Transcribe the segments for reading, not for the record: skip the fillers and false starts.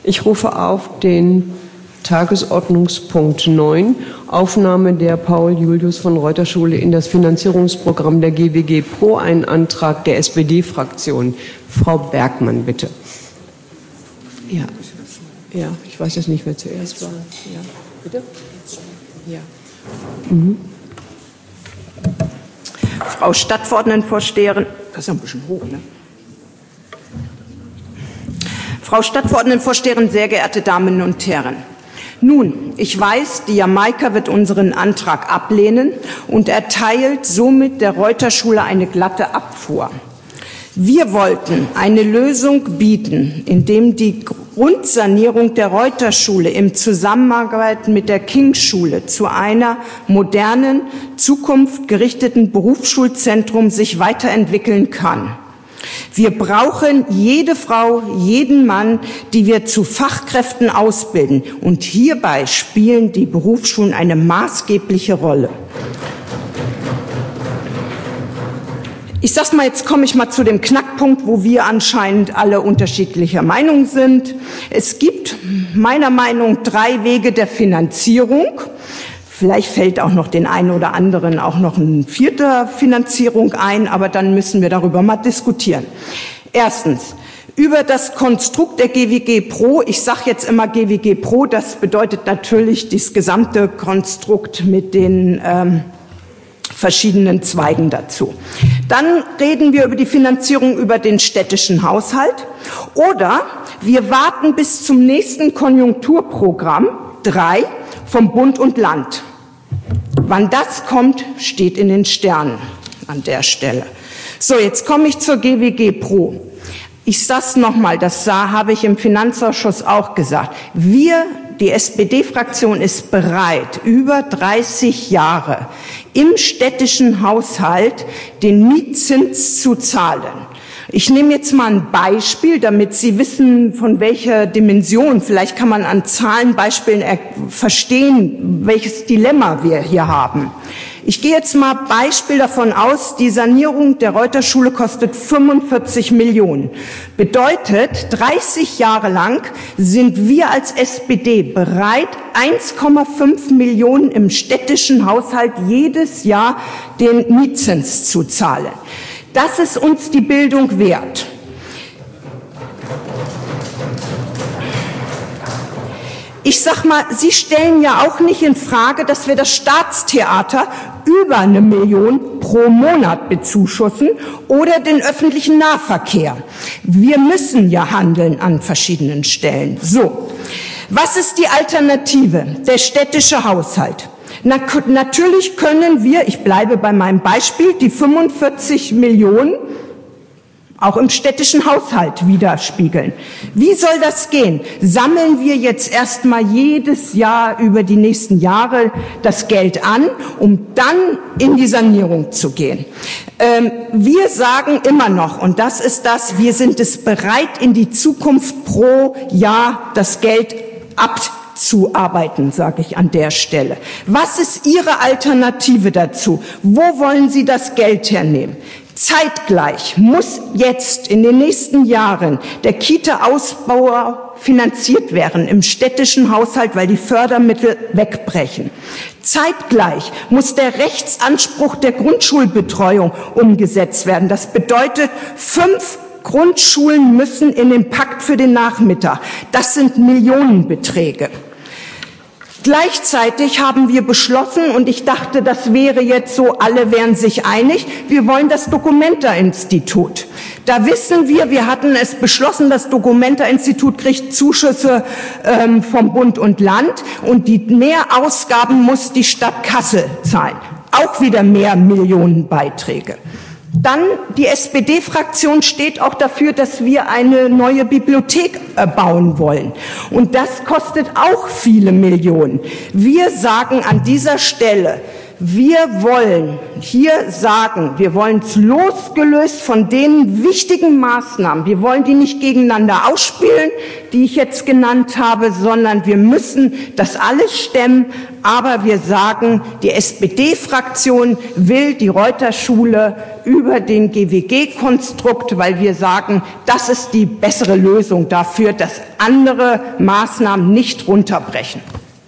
Ich rufe auf den Tagesordnungspunkt 9, Aufnahme der Paul-Julius-von-Reuter-Schule in das Finanzierungsprogramm der GWG Pro, einen Antrag der SPD-Fraktion. Frau Bergmann, bitte. Ja, ich weiß jetzt nicht, wer zuerst war. Ja, bitte? Ja. Frau Stadtverordnetenvorsteherin, das ist ja ein bisschen hoch, ne? Frau Stadtverordnetenvorsteherin, sehr geehrte Damen und Herren. Nun, ich weiß, die Jamaika wird unseren Antrag ablehnen und erteilt somit der Reuter-Schule eine glatte Abfuhr. Wir wollten eine Lösung bieten, indem die Grundsanierung der Reuter-Schule im Zusammenarbeit mit der King-Schule zu einer modernen, zukunftsgerichteten Berufsschulzentrum sich weiterentwickeln kann. Wir brauchen jede Frau, jeden Mann, die wir zu Fachkräften ausbilden. Und hierbei spielen die Berufsschulen eine maßgebliche Rolle. Ich sag's mal, jetzt komme ich mal zu dem Knackpunkt, wo wir anscheinend alle unterschiedlicher Meinung sind. Es gibt meiner Meinung nach 3 Wege der Finanzierung. Vielleicht fällt auch noch den einen oder anderen auch noch eine 4. Finanzierung ein, aber dann müssen wir darüber mal diskutieren. Erstens, über das Konstrukt der GWG Pro, ich sage jetzt immer GWG Pro, das bedeutet natürlich das gesamte Konstrukt mit den verschiedenen Zweigen dazu. Dann reden wir über die Finanzierung über den städtischen Haushalt oder wir warten bis zum nächsten Konjunkturprogramm 3 vom Bund und Land. Wann das kommt, steht in den Sternen an der Stelle. So, jetzt komme ich zur GWG Pro. Ich sage es nochmal, das habe ich im Finanzausschuss auch gesagt. Die SPD-Fraktion ist bereit, über 30 Jahre im städtischen Haushalt den Mietzins zu zahlen. Ich nehme jetzt mal ein Beispiel, damit Sie wissen, von welcher Dimension. Vielleicht kann man an Zahlenbeispielen verstehen, welches Dilemma wir hier haben. Ich gehe jetzt mal Beispiel davon aus, die Sanierung der Reuter-Schule kostet 45 Millionen. Bedeutet, 30 Jahre lang sind wir als SPD bereit, 1,5 Millionen im städtischen Haushalt jedes Jahr den Mietzins zu zahlen. Das ist uns die Bildung wert. Ich sag mal, Sie stellen ja auch nicht in Frage, dass wir das Staatstheater über 1 Million pro Monat bezuschussen oder den öffentlichen Nahverkehr. Wir müssen ja handeln an verschiedenen Stellen. So, was ist die Alternative? Der städtische Haushalt. Natürlich können wir, ich bleibe bei meinem Beispiel, die 45 Millionen auch im städtischen Haushalt widerspiegeln. Wie soll das gehen? Sammeln wir jetzt erstmal jedes Jahr über die nächsten Jahre das Geld an, um dann in die Sanierung zu gehen? Wir sagen immer noch, und das ist das, wir sind es bereit, in die Zukunft pro Jahr das Geld abzuarbeiten, sage ich an der Stelle. Was ist Ihre Alternative dazu? Wo wollen Sie das Geld hernehmen? Zeitgleich muss jetzt in den nächsten Jahren der Kita-Ausbau finanziert werden im städtischen Haushalt, weil die Fördermittel wegbrechen. Zeitgleich muss der Rechtsanspruch der Grundschulbetreuung umgesetzt werden. Das bedeutet, 5 Grundschulen müssen in den Pakt für den Nachmittag. Das sind Millionenbeträge. Gleichzeitig haben wir beschlossen, und ich dachte, das wäre jetzt so, alle wären sich einig, wir wollen das Documenta-Institut. Da wissen wir hatten es beschlossen, das Documenta-Institut kriegt Zuschüsse vom Bund und Land und die Mehrausgaben muss die Stadt Kassel zahlen. Auch wieder mehr Millionenbeiträge. Dann, die SPD-Fraktion steht auch dafür, dass wir eine neue Bibliothek bauen wollen. Und das kostet auch viele Millionen. Wir sagen an dieser Stelle, Wir wollen hier sagen, wir wollen es losgelöst von den wichtigen Maßnahmen, wir wollen die nicht gegeneinander ausspielen, die ich jetzt genannt habe, sondern wir müssen das alles stemmen. Aber wir sagen, die SPD-Fraktion will die Reuter-Schule über den GWG-Konstrukt, weil wir sagen, das ist die bessere Lösung dafür, dass andere Maßnahmen nicht runterbrechen.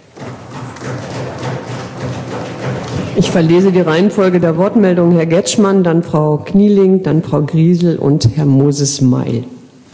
Ich verlese die Reihenfolge der Wortmeldungen. Herr Getschmann, dann Frau Knieling, dann Frau Griesel und Herr Moses-Meil.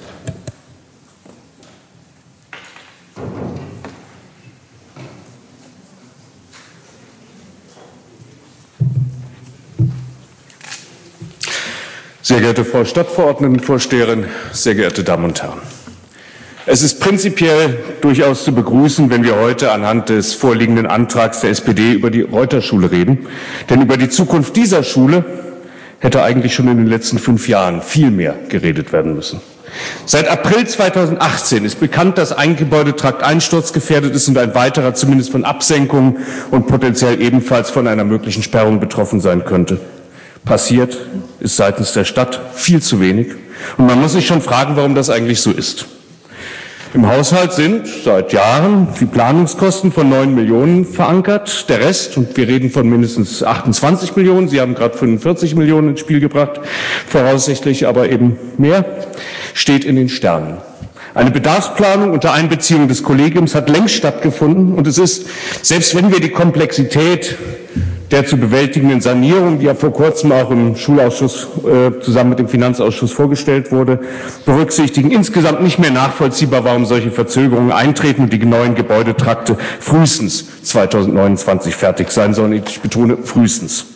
Sehr geehrte Frau Stadtverordnetenvorsteherin, sehr geehrte Damen und Herren! Es ist prinzipiell durchaus zu begrüßen, wenn wir heute anhand des vorliegenden Antrags der SPD über die Reuter-Schule reden. Denn über die Zukunft dieser Schule hätte eigentlich schon in den letzten 5 Jahren viel mehr geredet werden müssen. Seit April 2018 ist bekannt, dass ein Gebäudetrakt einsturzgefährdet ist und ein weiterer zumindest von Absenkungen und potenziell ebenfalls von einer möglichen Sperrung betroffen sein könnte. Passiert ist seitens der Stadt viel zu wenig. Und man muss sich schon fragen, warum das eigentlich so ist. Im Haushalt sind seit Jahren die Planungskosten von 9 Millionen verankert. Der Rest, und wir reden von mindestens 28 Millionen, Sie haben gerade 45 Millionen ins Spiel gebracht, voraussichtlich aber eben mehr, steht in den Sternen. Eine Bedarfsplanung unter Einbeziehung des Kollegiums hat längst stattgefunden und es ist, selbst wenn wir die Komplexität der zu bewältigenden Sanierung, die ja vor kurzem auch im Schulausschuss zusammen mit dem Finanzausschuss vorgestellt wurde, berücksichtigen, insgesamt nicht mehr nachvollziehbar, warum solche Verzögerungen eintreten und die neuen Gebäudetrakte frühestens 2029 fertig sein sollen. Ich betone frühestens.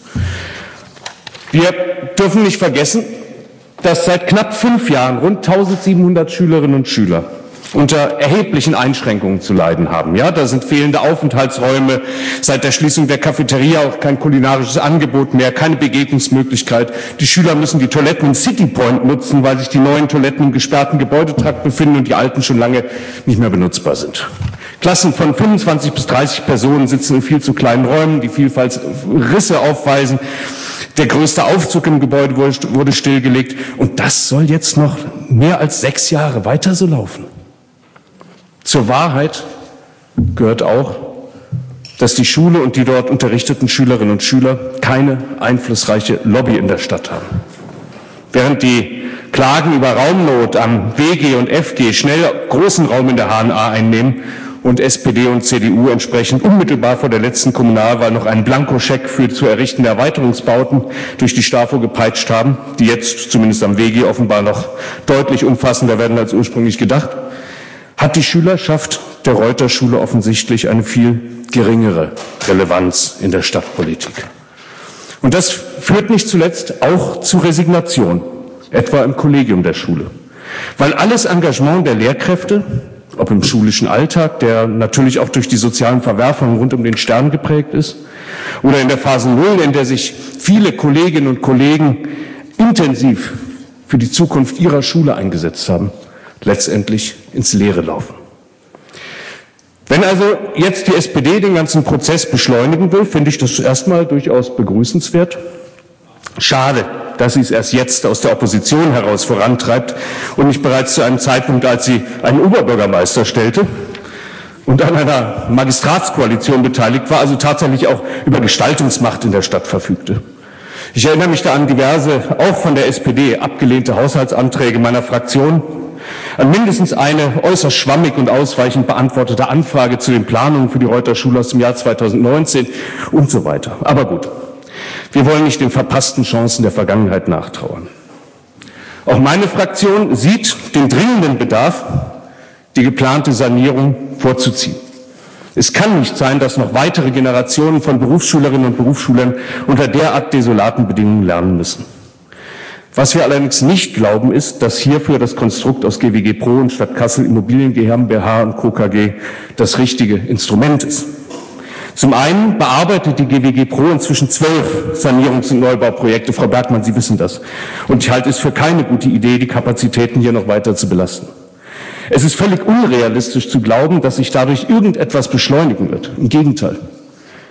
Wir dürfen nicht vergessen, dass seit knapp 5 Jahren rund 1700 Schülerinnen und Schüler unter erheblichen Einschränkungen zu leiden haben. Ja, da sind fehlende Aufenthaltsräume, seit der Schließung der Cafeteria auch kein kulinarisches Angebot mehr, keine Begegnungsmöglichkeit. Die Schüler müssen die Toiletten im City Point nutzen, weil sich die neuen Toiletten im gesperrten Gebäudetrakt befinden und die alten schon lange nicht mehr benutzbar sind. Klassen von 25 bis 30 Personen sitzen in viel zu kleinen Räumen, die vielfach Risse aufweisen. Der größte Aufzug im Gebäude wurde stillgelegt. Und das soll jetzt noch mehr als 6 Jahre weiter so laufen. Zur Wahrheit gehört auch, dass die Schule und die dort unterrichteten Schülerinnen und Schüler keine einflussreiche Lobby in der Stadt haben. Während die Klagen über Raumnot am WG und FG schnell großen Raum in der HNA einnehmen und SPD und CDU entsprechend unmittelbar vor der letzten Kommunalwahl noch einen Blankoscheck für zu errichtende Erweiterungsbauten durch die STAFO gepeitscht haben, die jetzt zumindest am WG offenbar noch deutlich umfassender werden als ursprünglich gedacht, hat die Schülerschaft der Reuter-Schule offensichtlich eine viel geringere Relevanz in der Stadtpolitik. Und das führt nicht zuletzt auch zu Resignation, etwa im Kollegium der Schule. Weil alles Engagement der Lehrkräfte, ob im schulischen Alltag, der natürlich auch durch die sozialen Verwerfungen rund um den Stern geprägt ist, oder in der Phase 0, in der sich viele Kolleginnen und Kollegen intensiv für die Zukunft ihrer Schule eingesetzt haben, letztendlich ins Leere laufen. Wenn also jetzt die SPD den ganzen Prozess beschleunigen will, finde ich das erstmal durchaus begrüßenswert. Schade, dass sie es erst jetzt aus der Opposition heraus vorantreibt und nicht bereits zu einem Zeitpunkt, als sie einen Oberbürgermeister stellte und an einer Magistratskoalition beteiligt war, also tatsächlich auch über Gestaltungsmacht in der Stadt verfügte. Ich erinnere mich da an diverse, auch von der SPD abgelehnte Haushaltsanträge meiner Fraktion, an mindestens eine äußerst schwammig und ausweichend beantwortete Anfrage zu den Planungen für die Reuter-Schule aus dem Jahr 2019 und so weiter. Aber gut, wir wollen nicht den verpassten Chancen der Vergangenheit nachtrauern. Auch meine Fraktion sieht den dringenden Bedarf, die geplante Sanierung vorzuziehen. Es kann nicht sein, dass noch weitere Generationen von Berufsschülerinnen und Berufsschülern unter derart desolaten Bedingungen lernen müssen. Was wir allerdings nicht glauben, ist, dass hierfür das Konstrukt aus GWG Pro und Stadt Kassel Immobilien GmbH und Co. KG das richtige Instrument ist. Zum einen bearbeitet die GWG Pro inzwischen 12 Sanierungs- und Neubauprojekte. Frau Bergmann, Sie wissen das. Und ich halte es für keine gute Idee, die Kapazitäten hier noch weiter zu belasten. Es ist völlig unrealistisch zu glauben, dass sich dadurch irgendetwas beschleunigen wird. Im Gegenteil.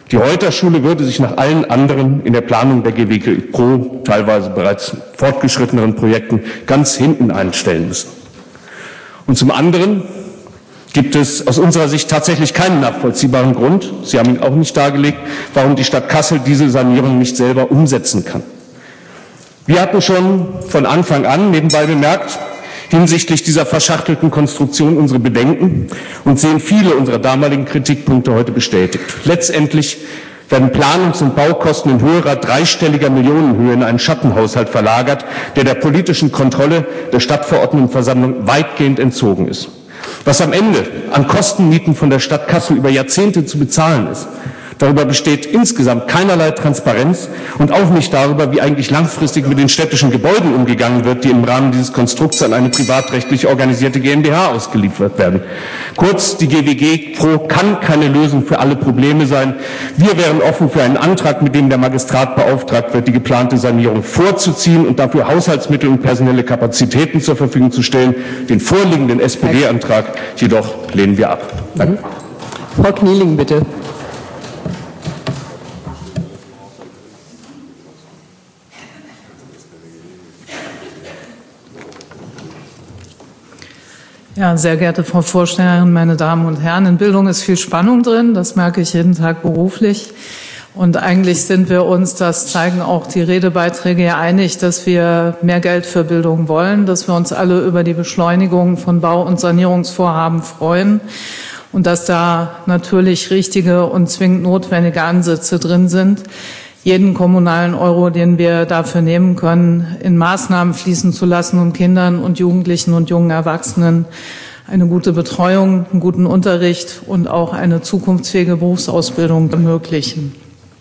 Die Reuterschule würde sich nach allen anderen in der Planung der GWG Pro, teilweise bereits fortgeschritteneren Projekten, ganz hinten einstellen müssen. Und zum anderen gibt es aus unserer Sicht tatsächlich keinen nachvollziehbaren Grund, Sie haben ihn auch nicht dargelegt, warum die Stadt Kassel diese Sanierung nicht selber umsetzen kann. Wir hatten schon von Anfang an, nebenbei bemerkt, hinsichtlich dieser verschachtelten Konstruktion unsere Bedenken und sehen viele unserer damaligen Kritikpunkte heute bestätigt. Letztendlich werden Planungs- und Baukosten in höherer dreistelliger Millionenhöhe in einen Schattenhaushalt verlagert, der politischen Kontrolle der Stadtverordnetenversammlung weitgehend entzogen ist. Was am Ende an Kostenmieten von der Stadt Kassel über Jahrzehnte zu bezahlen ist, darüber besteht insgesamt keinerlei Transparenz und auch nicht darüber, wie eigentlich langfristig mit den städtischen Gebäuden umgegangen wird, die im Rahmen dieses Konstrukts an eine privatrechtlich organisierte GmbH ausgeliefert werden. Kurz, die GWG Pro kann keine Lösung für alle Probleme sein. Wir wären offen für einen Antrag, mit dem der Magistrat beauftragt wird, die geplante Sanierung vorzuziehen und dafür Haushaltsmittel und personelle Kapazitäten zur Verfügung zu stellen. Den vorliegenden SPD-Antrag jedoch lehnen wir ab. Danke. Frau Knieling, bitte. Ja, sehr geehrte Frau Vorsteherin, meine Damen und Herren, in Bildung ist viel Spannung drin, das merke ich jeden Tag beruflich. Und eigentlich sind wir uns, das zeigen auch die Redebeiträge, ja einig, dass wir mehr Geld für Bildung wollen, dass wir uns alle über die Beschleunigung von Bau- und Sanierungsvorhaben freuen und dass da natürlich richtige und zwingend notwendige Ansätze drin sind, jeden kommunalen Euro, den wir dafür nehmen können, in Maßnahmen fließen zu lassen, um Kindern und Jugendlichen und jungen Erwachsenen eine gute Betreuung, einen guten Unterricht und auch eine zukunftsfähige Berufsausbildung ermöglichen.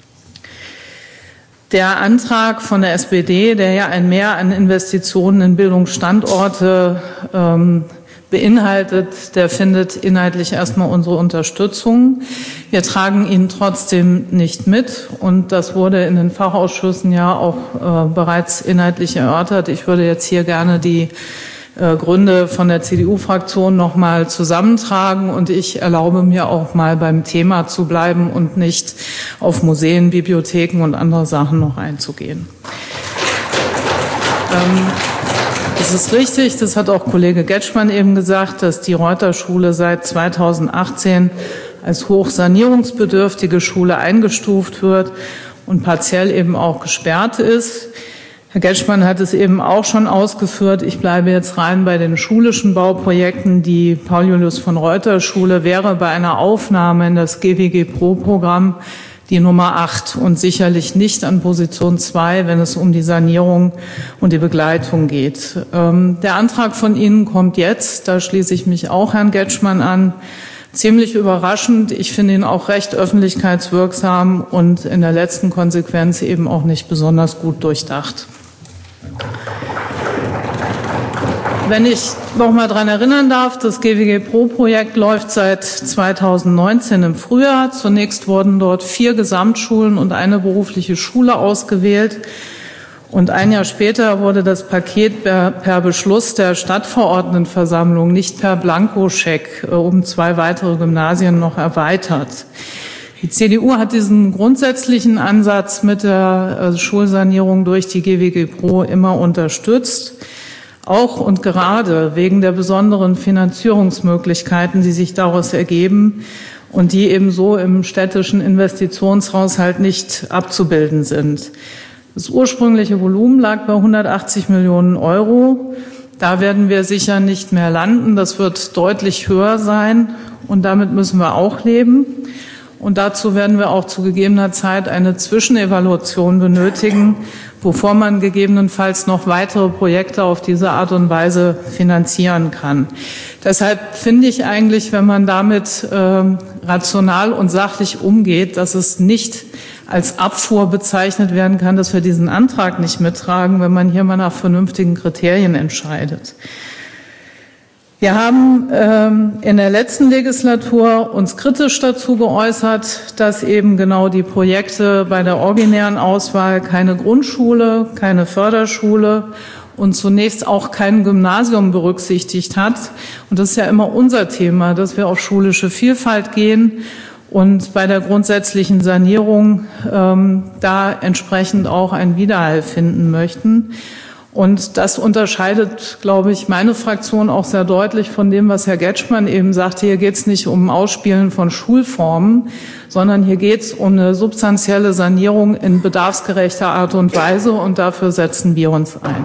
Der Antrag von der SPD, der ja ein Mehr an Investitionen in Bildungsstandorte beinhaltet, der findet inhaltlich erstmal unsere Unterstützung. Wir tragen ihn trotzdem nicht mit und das wurde in den Fachausschüssen ja auch bereits inhaltlich erörtert. Ich würde jetzt hier gerne die Gründe von der CDU-Fraktion noch mal zusammentragen und ich erlaube mir auch mal beim Thema zu bleiben und nicht auf Museen, Bibliotheken und andere Sachen noch einzugehen. Es ist richtig, das hat auch Kollege Getschmann eben gesagt, dass die Reuterschule seit 2018 als hochsanierungsbedürftige Schule eingestuft wird und partiell eben auch gesperrt ist. Herr Getschmann hat es eben auch schon ausgeführt. Ich bleibe jetzt rein bei den schulischen Bauprojekten. Die Paul-Julius-von-Reuter-Schule wäre bei einer Aufnahme in das GWG-Pro-Programm die Nummer 8 und sicherlich nicht an Position 2, wenn es um die Sanierung und die Begleitung geht. Der Antrag von Ihnen kommt jetzt, da schließe ich mich auch Herrn Getschmann an, ziemlich überraschend. Ich finde ihn auch recht öffentlichkeitswirksam und in der letzten Konsequenz eben auch nicht besonders gut durchdacht. Wenn ich noch mal daran erinnern darf, das GWG-Pro-Projekt läuft seit 2019 im Frühjahr. Zunächst wurden dort 4 Gesamtschulen und eine berufliche Schule ausgewählt. Und ein Jahr später wurde das Paket per Beschluss der Stadtverordnetenversammlung, nicht per Blankoscheck, um 2 weitere Gymnasien noch erweitert. Die CDU hat diesen grundsätzlichen Ansatz mit der Schulsanierung durch die GWG Pro immer unterstützt. Auch und gerade wegen der besonderen Finanzierungsmöglichkeiten, die sich daraus ergeben und die ebenso im städtischen Investitionshaushalt nicht abzubilden sind. Das ursprüngliche Volumen lag bei 180 Millionen Euro. Da werden wir sicher nicht mehr landen. Das wird deutlich höher sein und damit müssen wir auch leben. Und dazu werden wir auch zu gegebener Zeit eine Zwischenevaluation benötigen, bevor man gegebenenfalls noch weitere Projekte auf diese Art und Weise finanzieren kann. Deshalb finde ich eigentlich, wenn man damit rational und sachlich umgeht, dass es nicht als Abfuhr bezeichnet werden kann, dass wir diesen Antrag nicht mittragen, wenn man hier mal nach vernünftigen Kriterien entscheidet. Wir haben in der letzten Legislatur uns kritisch dazu geäußert, dass eben genau die Projekte bei der originären Auswahl keine Grundschule, keine Förderschule und zunächst auch kein Gymnasium berücksichtigt hat. Und das ist ja immer unser Thema, dass wir auf schulische Vielfalt gehen und bei der grundsätzlichen Sanierung da entsprechend auch einen Widerhall finden möchten. Und das unterscheidet, glaube ich, meine Fraktion auch sehr deutlich von dem, was Herr Getschmann eben sagte. Hier geht es nicht um Ausspielen von Schulformen, sondern hier geht es um eine substanzielle Sanierung in bedarfsgerechter Art und Weise, und dafür setzen wir uns ein.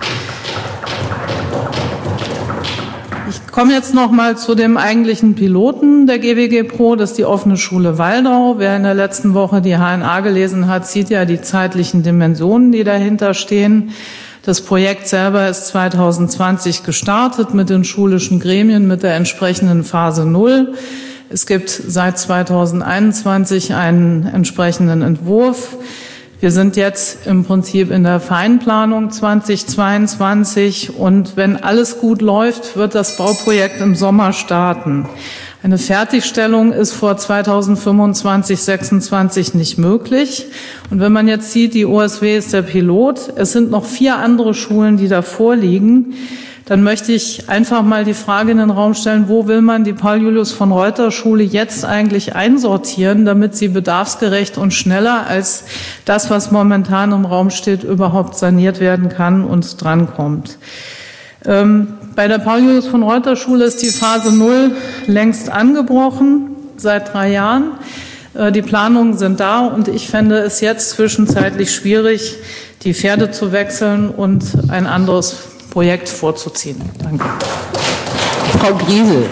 Ich komme jetzt noch mal zu dem eigentlichen Piloten der GWG Pro, das ist die offene Schule Waldau. Wer in der letzten Woche die HNA gelesen hat, sieht ja die zeitlichen Dimensionen, die dahinter stehen. Das Projekt selber ist 2020 gestartet mit den schulischen Gremien, mit der entsprechenden Phase 0. Es gibt seit 2021 einen entsprechenden Entwurf. Wir sind jetzt im Prinzip in der Feinplanung 2022, und wenn alles gut läuft, wird das Bauprojekt im Sommer starten. Eine Fertigstellung ist vor 2025, 26 nicht möglich. Und wenn man jetzt sieht, die OSW ist der Pilot, es sind noch 4 andere Schulen, die davor liegen, dann möchte ich einfach mal die Frage in den Raum stellen, wo will man die Paul-Julius-von-Reuter-Schule jetzt eigentlich einsortieren, damit sie bedarfsgerecht und schneller als das, was momentan im Raum steht, überhaupt saniert werden kann und drankommt. Bei der Paul-Julius-von-Reuter-Schule ist die Phase 0 längst angebrochen, seit 3 Jahren. Die Planungen sind da, und ich fände es jetzt zwischenzeitlich schwierig, die Pferde zu wechseln und ein anderes Projekt vorzuziehen. Danke. Frau Griesel.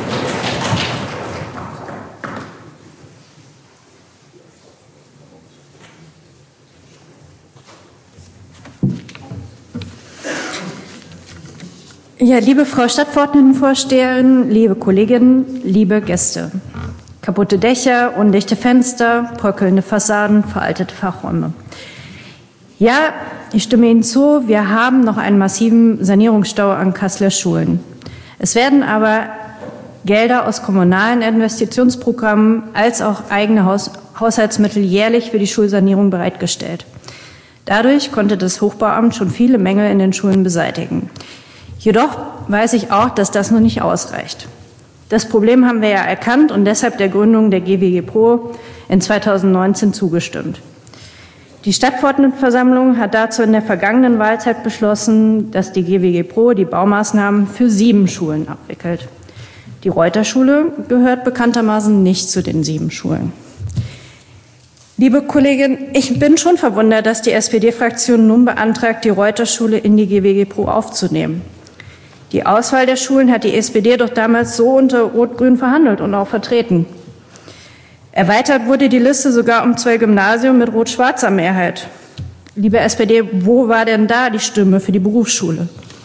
Ja, liebe Frau Stadtverordnetenvorsteherin, liebe Kolleginnen, liebe Gäste. Kaputte Dächer, undichte Fenster, bröckelnde Fassaden, veraltete Fachräume. Ja, ich stimme Ihnen zu, wir haben noch einen massiven Sanierungsstau an Kasseler Schulen. Es werden aber Gelder aus kommunalen Investitionsprogrammen als auch eigene Haushaltsmittel jährlich für die Schulsanierung bereitgestellt. Dadurch konnte das Hochbauamt schon viele Mängel in den Schulen beseitigen. Jedoch weiß ich auch, dass das noch nicht ausreicht. Das Problem haben wir ja erkannt und deshalb der Gründung der GWG Pro in 2019 zugestimmt. Die Stadtverordnetenversammlung hat dazu in der vergangenen Wahlzeit beschlossen, dass die GWG Pro die Baumaßnahmen für 7 Schulen abwickelt. Die Reuter-Schule gehört bekanntermaßen nicht zu den 7 Schulen. Liebe Kollegin, ich bin schon verwundert, dass die SPD-Fraktion nun beantragt, die Reuter-Schule in die GWG Pro aufzunehmen. Die Auswahl der Schulen hat die SPD doch damals so unter Rot-Grün verhandelt und auch vertreten. Erweitert wurde die Liste sogar um 2 Gymnasien mit rot-schwarzer Mehrheit. Liebe SPD, wo war denn da die Stimme für die Berufsschule?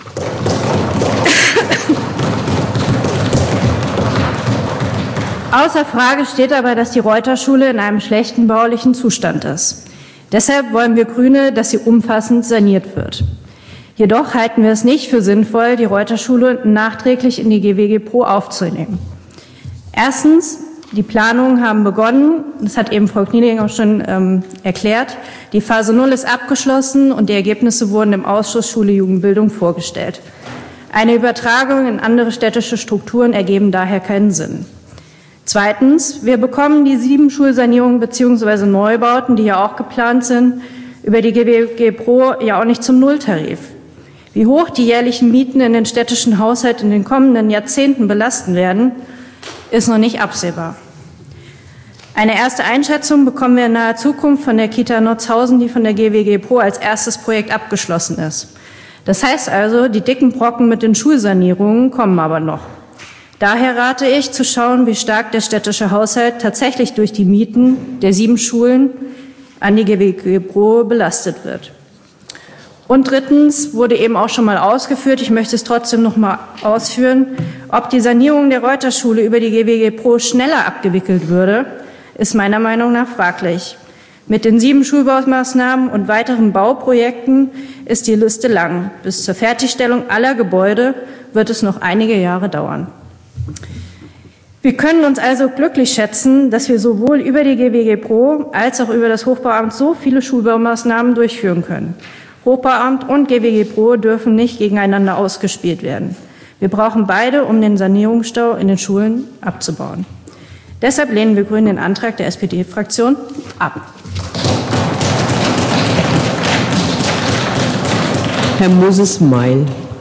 Außer Frage steht aber, dass die Reuter-Schule in einem schlechten baulichen Zustand ist. Deshalb wollen wir Grüne, dass sie umfassend saniert wird. Jedoch halten wir es nicht für sinnvoll, die Reuter-Schule nachträglich in die GWG Pro aufzunehmen. Erstens, die Planungen haben begonnen, das hat eben Frau Knieling auch schon erklärt. Die Phase 0 ist abgeschlossen und die Ergebnisse wurden im Ausschuss Schule Jugendbildung vorgestellt. Eine Übertragung in andere städtische Strukturen ergeben daher keinen Sinn. Zweitens, wir bekommen die 7 Schulsanierungen bzw. Neubauten, die ja auch geplant sind, über die GWG Pro ja auch nicht zum Nulltarif. Wie hoch die jährlichen Mieten in den städtischen Haushalt in den kommenden Jahrzehnten belasten werden, ist noch nicht absehbar. Eine erste Einschätzung bekommen wir in naher Zukunft von der Kita Notzhausen, die von der GWG Pro als erstes Projekt abgeschlossen ist. Das heißt also, die dicken Brocken mit den Schulsanierungen kommen aber noch. Daher rate ich, zu schauen, wie stark der städtische Haushalt tatsächlich durch die Mieten der 7 Schulen an die GWG Pro belastet wird. Und drittens wurde eben auch schon mal ausgeführt, ich möchte es trotzdem noch mal ausführen, ob die Sanierung der Reuter-Schule über die GWG Pro schneller abgewickelt würde, ist meiner Meinung nach fraglich. Mit den 7 Schulbaumaßnahmen und weiteren Bauprojekten ist die Liste lang. Bis zur Fertigstellung aller Gebäude wird es noch einige Jahre dauern. Wir können uns also glücklich schätzen, dass wir sowohl über die GWG Pro als auch über das Hochbauamt so viele Schulbaumaßnahmen durchführen können. Hochbauamt und GWG Pro dürfen nicht gegeneinander ausgespielt werden. Wir brauchen beide, um den Sanierungsstau in den Schulen abzubauen. Deshalb lehnen wir Grünen den Antrag der SPD-Fraktion ab. Herr Moses-Meil.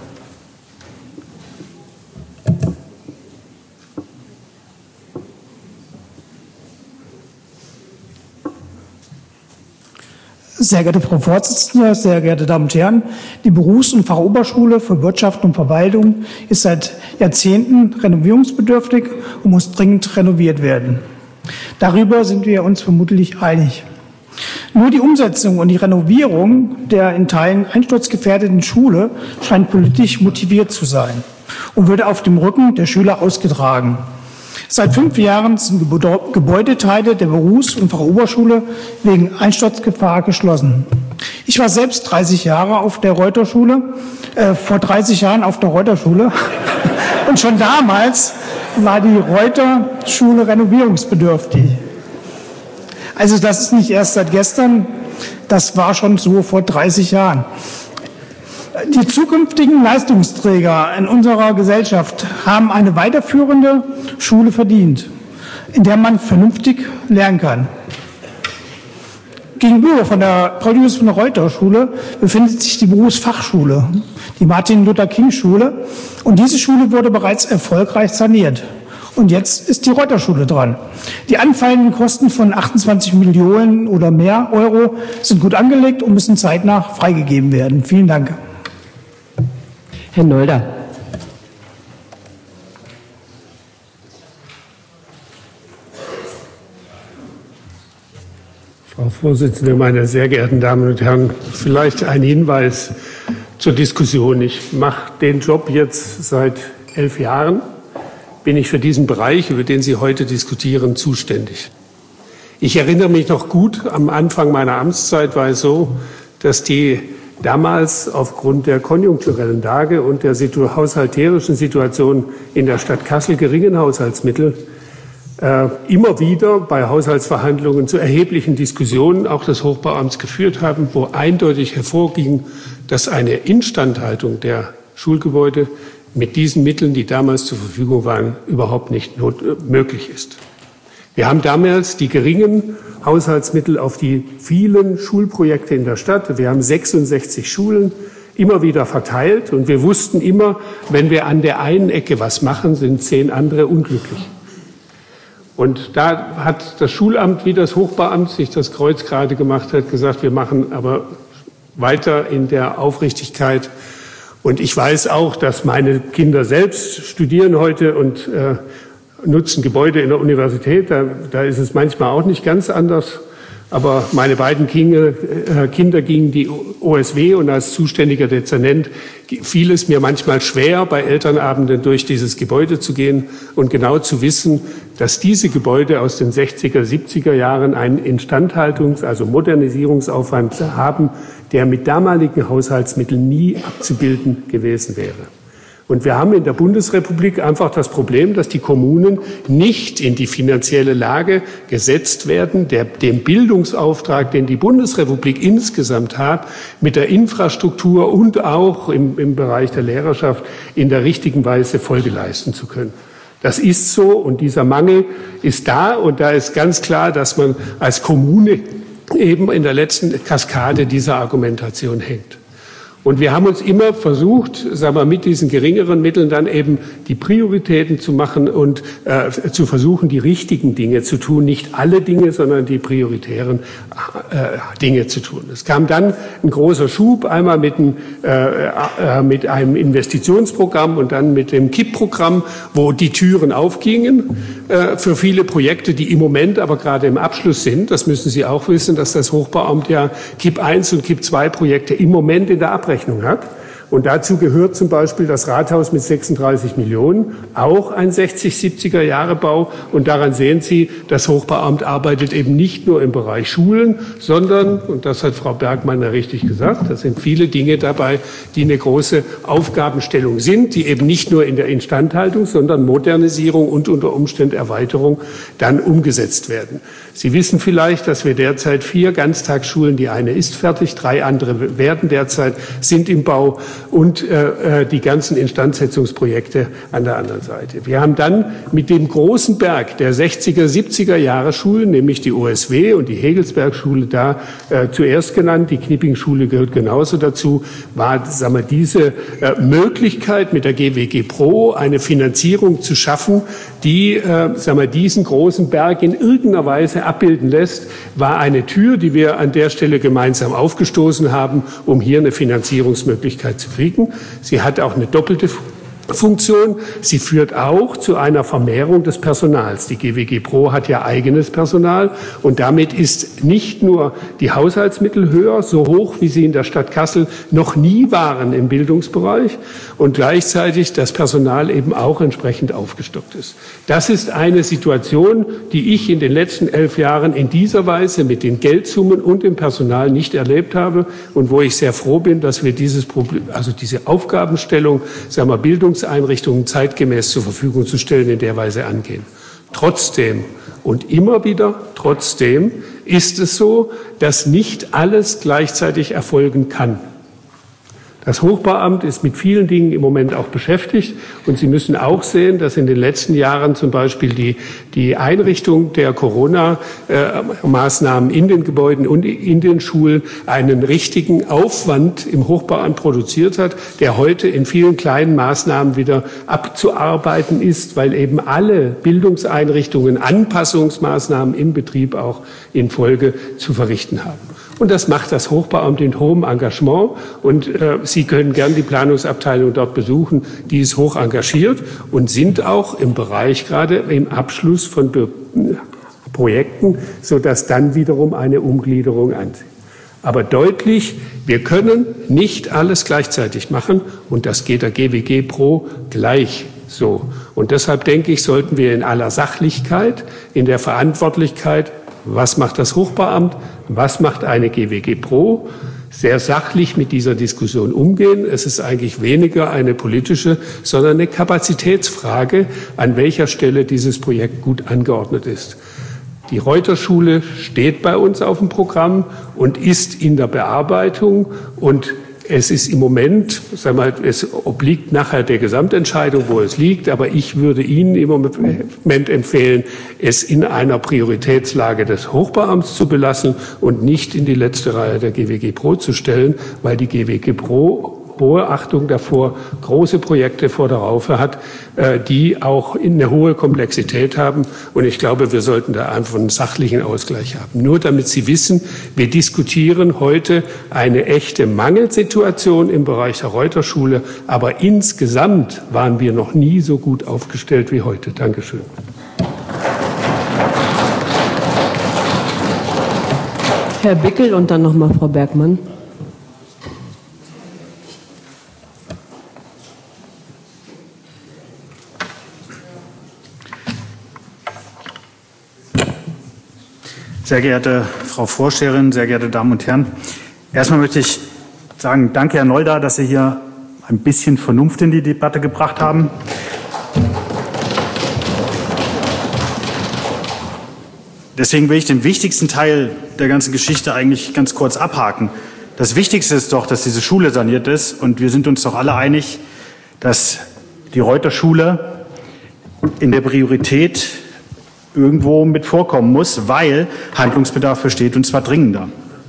Sehr geehrte Frau Vorsitzende, sehr geehrte Damen und Herren, die Berufs- und Fachoberschule für Wirtschaft und Verwaltung ist seit Jahrzehnten renovierungsbedürftig und muss dringend renoviert werden. Darüber sind wir uns vermutlich einig. Nur die Umsetzung und die Renovierung der in Teilen einsturzgefährdeten Schule scheint politisch motiviert zu sein und wird auf dem Rücken der Schüler ausgetragen. Seit 5 Jahren sind Gebäudeteile der Berufs- und Fachoberschule wegen Einsturzgefahr geschlossen. Ich war selbst 30 Jahre auf der Reuterschule, vor 30 Jahren auf der Reuterschule und schon damals war die Reuterschule renovierungsbedürftig. Also das ist nicht erst seit gestern, das war schon so vor 30 Jahren. Die zukünftigen Leistungsträger in unserer Gesellschaft haben eine weiterführende Schule verdient, in der man vernünftig lernen kann. Gegenüber von der Paul-Julius von der Reuter-Schule befindet sich die Berufsfachschule, die Martin-Luther-King-Schule. Und diese Schule wurde bereits erfolgreich saniert. Und jetzt ist die Reuter-Schule dran. Die anfallenden Kosten von 28 Millionen oder mehr Euro sind gut angelegt und müssen zeitnah freigegeben werden. Vielen Dank. Herr Nolder. Frau Vorsitzende, meine sehr geehrten Damen und Herren, vielleicht ein Hinweis zur Diskussion. Ich mache den Job jetzt seit 11 Jahren, bin ich für diesen Bereich, über den Sie heute diskutieren, zuständig. Ich erinnere mich noch gut, am Anfang meiner Amtszeit war es so, dass die damals aufgrund der konjunkturellen Lage und der haushalterischen Situation in der Stadt Kassel geringen Haushaltsmittel immer wieder bei Haushaltsverhandlungen zu erheblichen Diskussionen auch des Hochbauamts geführt haben, wo eindeutig hervorging, dass eine Instandhaltung der Schulgebäude mit diesen Mitteln, die damals zur Verfügung waren, überhaupt nicht möglich ist. Wir haben damals die geringen Haushaltsmittel auf die vielen Schulprojekte in der Stadt. Wir haben 66 Schulen immer wieder verteilt und wir wussten immer, wenn wir an der einen Ecke was machen, sind 10 andere unglücklich. Und da hat das Schulamt wie das Hochbauamt sich das Kreuz gerade gemacht, hat gesagt, wir machen aber weiter in der Aufrichtigkeit. Und ich weiß auch, dass meine Kinder selbst studieren heute und nutzen Gebäude in der Universität. Da ist es manchmal auch nicht ganz anders. Aber meine beiden Kinder gingen die OSW und als zuständiger Dezernent fiel es mir manchmal schwer, bei Elternabenden durch dieses Gebäude zu gehen und genau zu wissen, dass diese Gebäude aus den 60er, 70er Jahren einen Instandhaltungs-, also Modernisierungsaufwand haben, der mit damaligen Haushaltsmitteln nie abzubilden gewesen wäre. Und wir haben in der Bundesrepublik einfach das Problem, dass die Kommunen nicht in die finanzielle Lage gesetzt werden, dem Bildungsauftrag, den die Bundesrepublik insgesamt hat, mit der Infrastruktur und auch im Bereich der Lehrerschaft in der richtigen Weise Folge leisten zu können. Das ist so und dieser Mangel ist da und da ist ganz klar, dass man als Kommune eben in der letzten Kaskade dieser Argumentation hängt. Und wir haben uns immer versucht, sagen wir, mit diesen geringeren Mitteln dann eben die Prioritäten zu machen und zu versuchen, die richtigen Dinge zu tun. Nicht alle Dinge, sondern die prioritären Dinge zu tun. Es kam dann ein großer Schub, einmal mit einem Investitionsprogramm und dann mit dem KIP-Programm, wo die Türen aufgingen für viele Projekte, die im Moment aber gerade im Abschluss sind. Das müssen Sie auch wissen, dass das Hochbauamt ja KIP 1 und KIP 2 Projekte im Moment in der Abrechnung hat. Und dazu gehört zum Beispiel das Rathaus mit 36 Millionen, auch ein 60-70er-Jahre-Bau. Und daran sehen Sie, das Hochbauamt arbeitet eben nicht nur im Bereich Schulen, sondern, und das hat Frau Bergmann ja richtig gesagt, da sind viele Dinge dabei, die eine große Aufgabenstellung sind, die eben nicht nur in der Instandhaltung, sondern Modernisierung und unter Umständen Erweiterung dann umgesetzt werden. Sie wissen vielleicht, dass wir derzeit 4 Ganztagsschulen, die eine ist fertig, 3 andere werden derzeit, sind im Bau, und die ganzen Instandsetzungsprojekte an der anderen Seite. Wir haben dann mit dem großen Berg der 60er, 70er Jahre Schulen, nämlich die OSW und die Hegelsberg-Schule da zuerst genannt, die Knipping-Schule gehört genauso dazu, war diese Möglichkeit mit der GWG Pro eine Finanzierung zu schaffen, die diesen großen Berg in irgendeiner Weise abbilden lässt, war eine Tür, die wir an der Stelle gemeinsam aufgestoßen haben, um hier eine Finanzierungsmöglichkeit zu kriegen. Sie hat auch eine doppelte Funktion. Sie führt auch zu einer Vermehrung des Personals. Die GWG Pro hat ja eigenes Personal und damit ist nicht nur die Haushaltsmittel höher, so hoch wie sie in der Stadt Kassel noch nie waren im Bildungsbereich und gleichzeitig das Personal eben auch entsprechend aufgestockt ist. Das ist eine Situation, die ich in den letzten 11 Jahren in dieser Weise mit den Geldsummen und dem Personal nicht erlebt habe und wo ich sehr froh bin, dass wir dieses Problem, also diese Aufgabenstellung, Bildungseinrichtungen zeitgemäß zur Verfügung zu stellen, in der Weise angehen. Trotzdem und immer wieder trotzdem ist es so, dass nicht alles gleichzeitig erfolgen kann. Das Hochbauamt ist mit vielen Dingen im Moment auch beschäftigt. Und Sie müssen auch sehen, dass in den letzten Jahren zum Beispiel die Einrichtung der Corona-Maßnahmen in den Gebäuden und in den Schulen einen richtigen Aufwand im Hochbauamt produziert hat, der heute in vielen kleinen Maßnahmen wieder abzuarbeiten ist, weil eben alle Bildungseinrichtungen Anpassungsmaßnahmen im Betrieb auch in Folge zu verrichten haben. Und das macht das Hochbauamt in hohem Engagement. Und Sie können gern die Planungsabteilung dort besuchen. Die ist hoch engagiert und sind auch im Bereich gerade im Abschluss von Projekten, sodass dann wiederum eine Umgliederung anzieht. Aber deutlich, wir können nicht alles gleichzeitig machen. Und das geht der GWG Pro gleich so. Und deshalb denke ich, sollten wir in aller Sachlichkeit, in der Verantwortlichkeit, was macht das Hochbauamt? Was macht eine GWG Pro? Sehr sachlich mit dieser Diskussion umgehen. Es ist eigentlich weniger eine politische, sondern eine Kapazitätsfrage, an welcher Stelle dieses Projekt gut angeordnet ist. Die Reuter-Schule steht bei uns auf dem Programm und ist in der Bearbeitung und es ist im Moment, es obliegt nachher der Gesamtentscheidung, wo es liegt, aber ich würde Ihnen im Moment empfehlen, es in einer Prioritätslage des Hochbauamts zu belassen und nicht in die letzte Reihe der GWG Pro zu stellen, weil die GWG Pro hohe Achtung davor, große Projekte vor der Raufe hat, die auch eine hohe Komplexität haben. Und ich glaube, wir sollten da einfach einen sachlichen Ausgleich haben. Nur damit Sie wissen, wir diskutieren heute eine echte Mangelsituation im Bereich der Reuter-Schule. Aber insgesamt waren wir noch nie so gut aufgestellt wie heute. Dankeschön. Herr Bickel und dann nochmal Frau Bergmann. Sehr geehrte Frau Vorsteherin, sehr geehrte Damen und Herren, erstmal möchte ich sagen, danke Herr Nolda, dass Sie hier ein bisschen Vernunft in die Debatte gebracht haben. Deswegen will ich den wichtigsten Teil der ganzen Geschichte eigentlich ganz kurz abhaken. Das Wichtigste ist doch, dass diese Schule saniert ist und wir sind uns doch alle einig, dass die Reuter-Schule in der Priorität irgendwo mit vorkommen muss, weil Handlungsbedarf besteht und zwar dringender.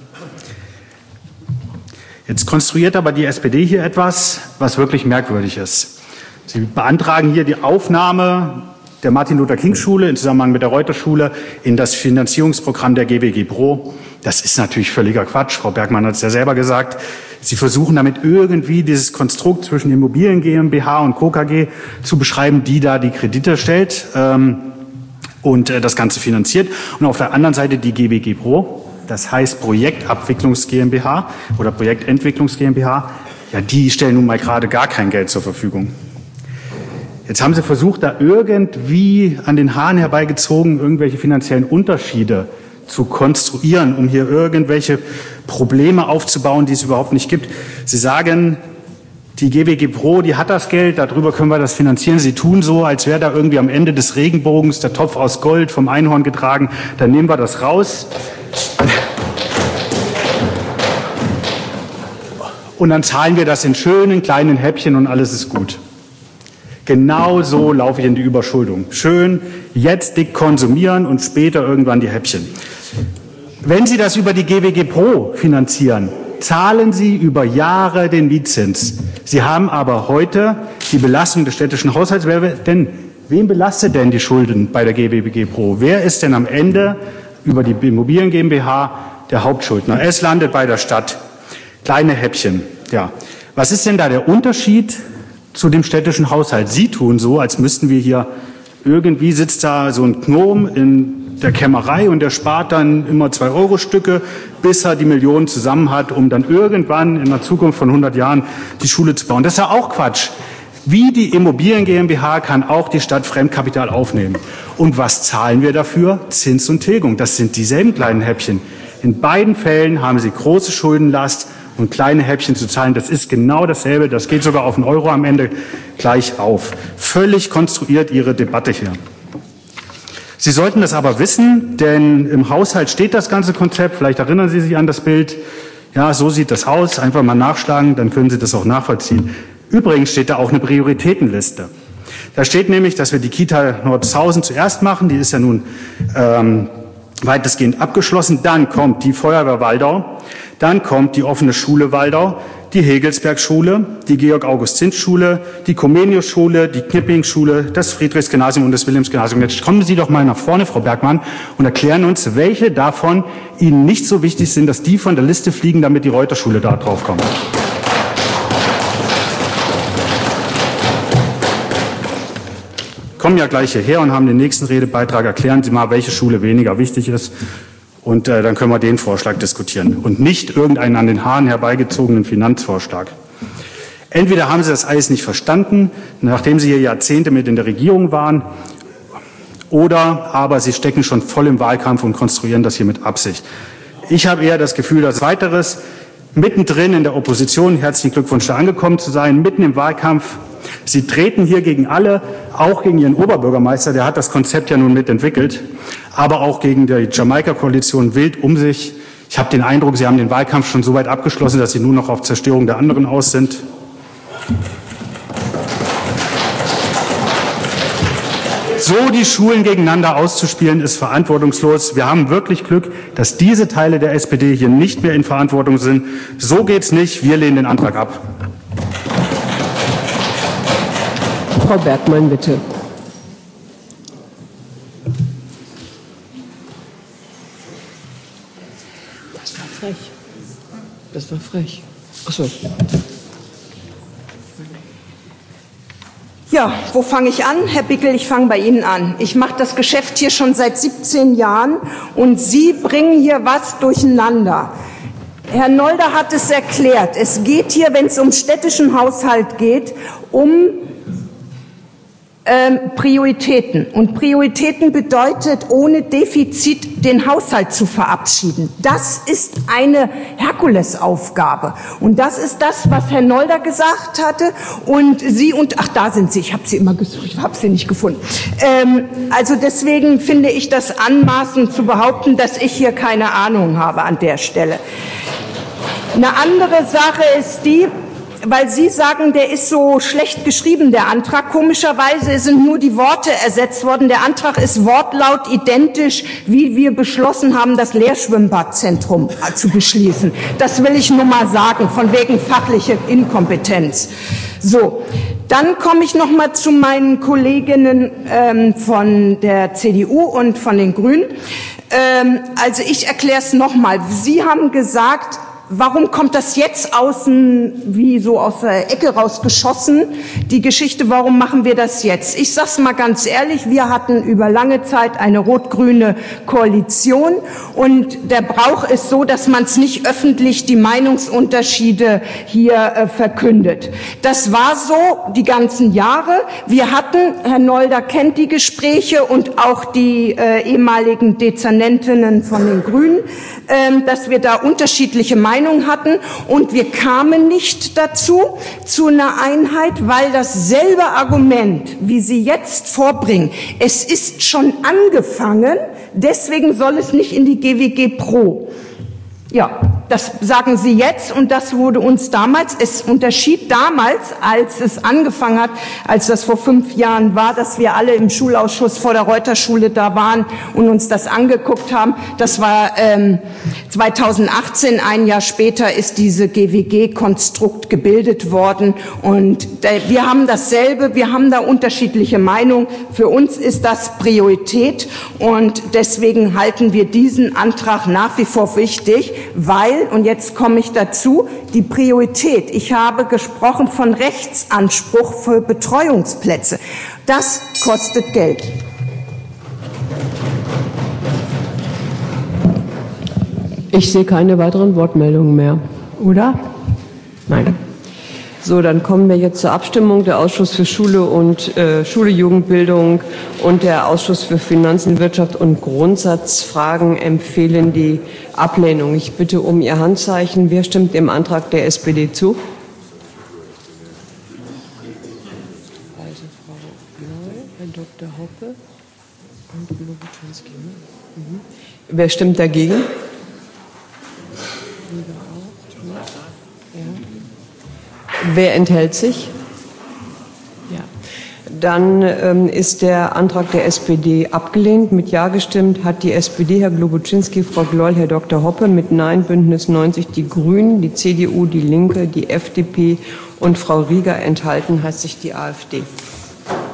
Jetzt konstruiert aber die SPD hier etwas, was wirklich merkwürdig ist. Sie beantragen hier die Aufnahme der Martin-Luther-King-Schule in Zusammenhang mit der Reuter-Schule in das Finanzierungsprogramm der GWG Pro. Das ist natürlich völliger Quatsch. Frau Bergmann hat es ja selber gesagt. Sie versuchen damit irgendwie dieses Konstrukt zwischen Immobilien GmbH und Co. KG zu beschreiben, die da die Kredite stellt und das Ganze finanziert. Und auf der anderen Seite die GWG Pro, das heißt Projektabwicklungs GmbH oder Projektentwicklungs GmbH, ja, die stellen nun mal gerade gar kein Geld zur Verfügung. Jetzt haben Sie versucht, da irgendwie an den Haaren herbeigezogen, irgendwelche finanziellen Unterschiede zu konstruieren, um hier irgendwelche Probleme aufzubauen, die es überhaupt nicht gibt. Sie sagen, die GWG Pro, die hat das Geld, darüber können wir das finanzieren. Sie tun so, als wäre da irgendwie am Ende des Regenbogens der Topf aus Gold vom Einhorn getragen. Dann nehmen wir das raus. und dann zahlen wir das in schönen kleinen Häppchen und alles ist gut. Genau so laufe ich in die Überschuldung. Schön jetzt dick konsumieren und später irgendwann die Häppchen. Wenn Sie das über die GWG Pro finanzieren, zahlen Sie über Jahre den Mietzins. Sie haben aber heute die Belastung des städtischen Haushalts. Wen belastet denn die Schulden bei der GWG Pro? Wer ist denn am Ende über die Immobilien GmbH der Hauptschuldner? Es landet bei der Stadt. Kleine Häppchen. Ja. Was ist denn da der Unterschied zu dem städtischen Haushalt? Sie tun so, als müssten wir hier irgendwie sitzt da so ein Gnom in der Kämmerei und der spart dann immer 2-Euro-Stücke, bis er die Millionen zusammen hat, um dann irgendwann in der Zukunft von 100 Jahren die Schule zu bauen. Das ist ja auch Quatsch. Wie die Immobilien GmbH kann auch die Stadt Fremdkapital aufnehmen. Und was zahlen wir dafür? Zins und Tilgung. Das sind dieselben kleinen Häppchen. In beiden Fällen haben Sie große Schuldenlast und kleine Häppchen zu zahlen. Das ist genau dasselbe. Das geht sogar auf 1 Euro am Ende gleich auf. Völlig konstruiert Ihre Debatte hier. Sie sollten das aber wissen, denn im Haushalt steht das ganze Konzept. Vielleicht erinnern Sie sich an das Bild. Ja, so sieht das aus. Einfach mal nachschlagen, dann können Sie das auch nachvollziehen. Übrigens steht da auch eine Prioritätenliste. Da steht nämlich, dass wir die Kita Nordhausen zuerst machen. Die ist ja nun weitestgehend abgeschlossen. Dann kommt die Feuerwehr Waldau. Dann kommt die offene Schule Waldau, die Hegelsberg-Schule, die Georg-August-Zins-Schule, die Comenius-Schule, die Knipping-Schule, das Friedrichs-Gymnasium und das Wilhelms-Gymnasium. Jetzt kommen Sie doch mal nach vorne, Frau Bergmann, und erklären uns, welche davon Ihnen nicht so wichtig sind, dass die von der Liste fliegen, damit die Reuter-Schule da drauf kommt. Kommen ja gleich hierher und haben den nächsten Redebeitrag. Erklären Sie mal, welche Schule weniger wichtig ist. Und dann können wir den Vorschlag diskutieren und nicht irgendeinen an den Haaren herbeigezogenen Finanzvorschlag. Entweder haben Sie das alles nicht verstanden, nachdem Sie hier Jahrzehnte mit in der Regierung waren, oder aber Sie stecken schon voll im Wahlkampf und konstruieren das hier mit Absicht. Ich habe eher das Gefühl, dass weiteres mittendrin in der Opposition, herzlichen Glückwunsch da angekommen zu sein, mitten im Wahlkampf. Sie treten hier gegen alle, auch gegen Ihren Oberbürgermeister, der hat das Konzept ja nun mitentwickelt, aber auch gegen die Jamaika-Koalition wild um sich. Ich habe den Eindruck, Sie haben den Wahlkampf schon so weit abgeschlossen, dass Sie nur noch auf Zerstörung der anderen aus sind. So die Schulen gegeneinander auszuspielen, ist verantwortungslos. Wir haben wirklich Glück, dass diese Teile der SPD hier nicht mehr in Verantwortung sind. So geht's nicht. Wir lehnen den Antrag ab. Frau Bergmann, bitte. Das war frech. Das war frech. Ach so. Ja, wo fange ich an? Herr Bickel, ich fange bei Ihnen an. Ich mache das Geschäft hier schon seit 17 Jahren und Sie bringen hier was durcheinander. Herr Nolder hat es erklärt. Es geht hier, wenn es um städtischen Haushalt geht, um Prioritäten. Und Prioritäten bedeutet, ohne Defizit den Haushalt zu verabschieden. Das ist eine Herkulesaufgabe. Und das ist das, was Herr Nolder gesagt hatte. Und Sie ach, da sind Sie. Ich habe Sie immer gesucht. Ich habe Sie nicht gefunden. Also deswegen finde ich das anmaßend zu behaupten, dass ich hier keine Ahnung habe an der Stelle. Eine andere Sache ist die, weil Sie sagen, der ist so schlecht geschrieben, der Antrag. Komischerweise sind nur die Worte ersetzt worden. Der Antrag ist wortlaut identisch, wie wir beschlossen haben, das Lehrschwimmbadzentrum zu beschließen. Das will ich nur mal sagen, von wegen fachliche Inkompetenz. So, dann komme ich noch mal zu meinen Kolleginnen von der CDU und von den Grünen. Also ich erkläre es noch mal. Sie haben gesagt, warum kommt das jetzt wie so aus der Ecke rausgeschossen, die Geschichte, warum machen wir das jetzt? Ich sag's mal ganz ehrlich, wir hatten über lange Zeit eine rot-grüne Koalition und der Brauch ist so, dass man es nicht öffentlich die Meinungsunterschiede hier verkündet. Das war so die ganzen Jahre. Wir hatten, Herr Nolder kennt die Gespräche und auch die ehemaligen Dezernentinnen von den Grünen, dass wir da unterschiedliche Meinungen hatten und wir kamen nicht dazu, zu einer Einheit, weil dasselbe Argument, wie Sie jetzt vorbringen, es ist schon angefangen, deswegen soll es nicht in die GWG Pro. Ja. Das sagen Sie jetzt und das wurde uns damals, es unterschied damals, als es angefangen hat, als das vor 5 Jahren war, dass wir alle im Schulausschuss vor der Reuterschule da waren und uns das angeguckt haben. Das war 2018, ein Jahr später ist diese GWG-Konstrukt gebildet worden und wir haben dasselbe, wir haben da unterschiedliche Meinungen. Für uns ist das Priorität und deswegen halten wir diesen Antrag nach wie vor wichtig, weil, und jetzt komme ich dazu, die Priorität. Ich habe gesprochen von Rechtsanspruch für Betreuungsplätze. Das kostet Geld. Ich sehe keine weiteren Wortmeldungen mehr, oder? Nein. So, dann kommen wir jetzt zur Abstimmung. Der Ausschuss für Schule und Schule, Jugendbildung und der Ausschuss für Finanzen, Wirtschaft und Grundsatzfragen empfehlen die Ablehnung. Ich bitte um Ihr Handzeichen. Wer stimmt dem Antrag der SPD zu? Also Frau Neu, Herr Dr. Hoppe und Globuczynski. Wer stimmt dagegen? Wer enthält sich? Ja. Dann ist der Antrag der SPD abgelehnt. Mit Ja gestimmt hat die SPD, Herr Globuczynski, Frau Gloll, Herr Dr. Hoppe. Mit Nein Bündnis 90 die Grünen, die CDU, die Linke, die FDP und Frau Rieger. Enthalten hat sich die AfD.